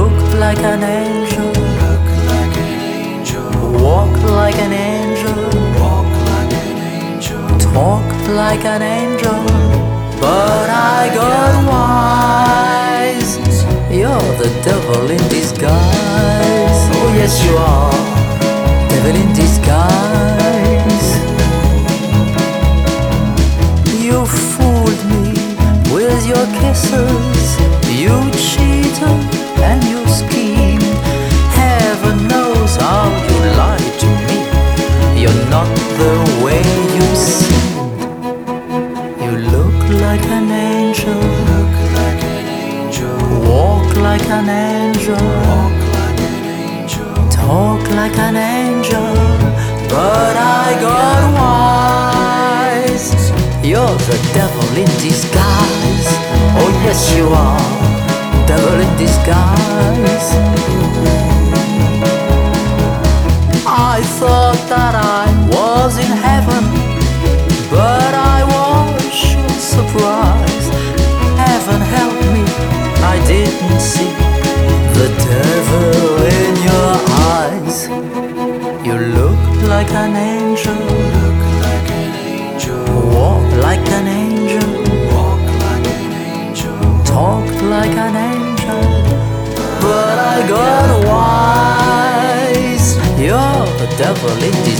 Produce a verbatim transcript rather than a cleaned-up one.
look like an angel, look like an angel, walk like an angel, walk like an angel, talk like an angel. But I got wise. You're the devil in disguise. Oh yes you are, devil in disguise. You fooled me with your kisses. You cheated and you schemed. Heaven knows how you lied to me. You're not the way you seem. You look like an angel, look like an angel, walk like an angel, walk like an angel, talk like an angel. But I got wise. You're the devil in disguise. Oh yes you are, devil in disguise. I thought that I was in heaven, but I was sure surprised. Heaven help me, I didn't see the devil in your eyes. You look like an angel, look like an angel, walk like an angel, walk like an angel, talk like an angel. But I got wise. You're the devil in disguise.